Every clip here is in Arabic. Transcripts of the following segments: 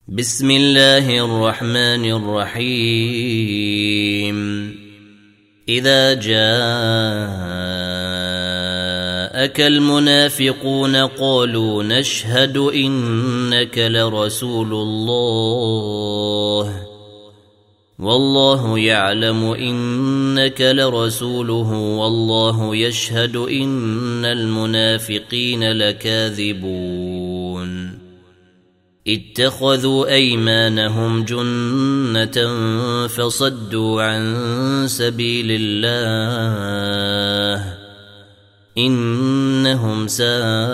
بسم الله الرحمن الرحيم إذا جاءك المنافقون قالوا نشهد إنك لرسول الله والله يعلم إنك لرسوله والله يشهد إن المنافقين لكاذبون اتخذوا أيمانهم جنة فصدوا عن سبيل الله إنهم ساء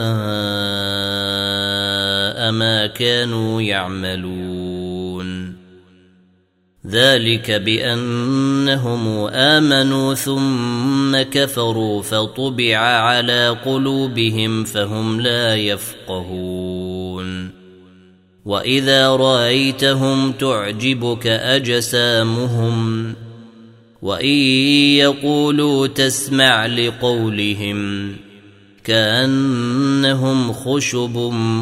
ما كانوا يعملون ذلك بأنهم آمنوا ثم كفروا فطبع على قلوبهم فهم لا يفقهون وإذا رأيتهم تعجبك أجسامهم وإن يقولوا تسمع لقولهم كأنهم خشب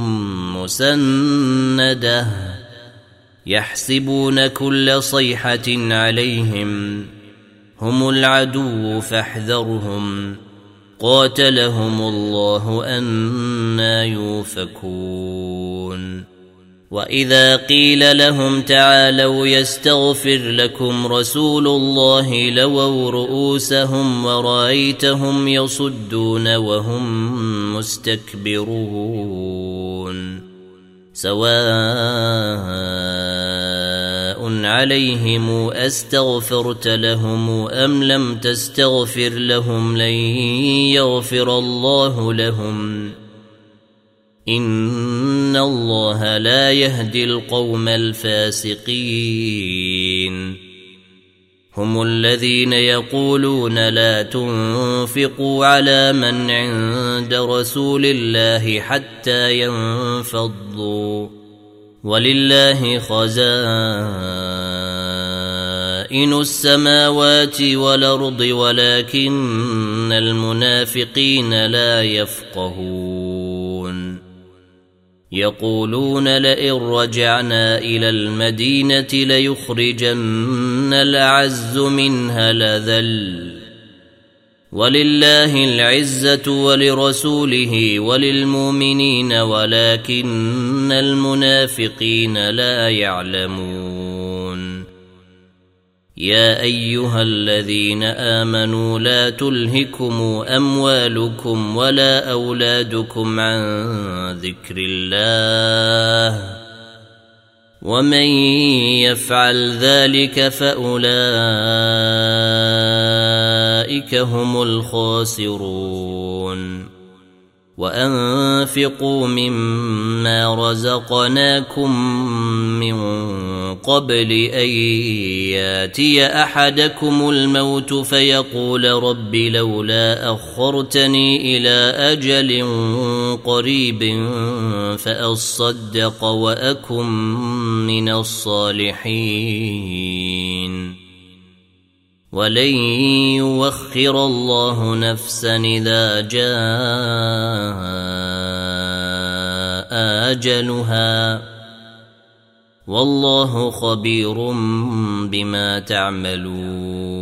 مسندة يحسبون كل صيحة عليهم هم العدو فاحذرهم قاتلهم الله أنى يؤفكون وإذا قيل لهم تعالوا يستغفر لكم رسول الله لووا رؤوسهم ورأيتهم يصدون وهم مستكبرون سواء عليهم أستغفرت لهم أم لم تستغفر لهم لن يغفر الله لهم إن الله لا يهدي القوم الفاسقين هم الذين يقولون لا تنفقوا على من عند رسول الله حتى ينفضوا ولله خزائن السماوات والأرض ولكن المنافقين لا يفقهون يقولون لئن رجعنا إلى المدينة ليخرجن الأعز منها الأذل ولله العزة ولرسوله وللمؤمنين ولكن المنافقين لا يعلمون يا أيها الذين آمنوا لا تلهكم أموالكم ولا أولادكم عن ذكر الله ومن يفعل ذلك فأولئك هم الخاسرون وأنفقوا مما رزقناكم من قبل أن ياتي أحدكم الموت فيقول رب لولا أخرتني إلى أجل قريب فأصدق وأكن من الصالحين ولن يوخر الله نفسا إذا جاء أجلها والله خبير بما تعملون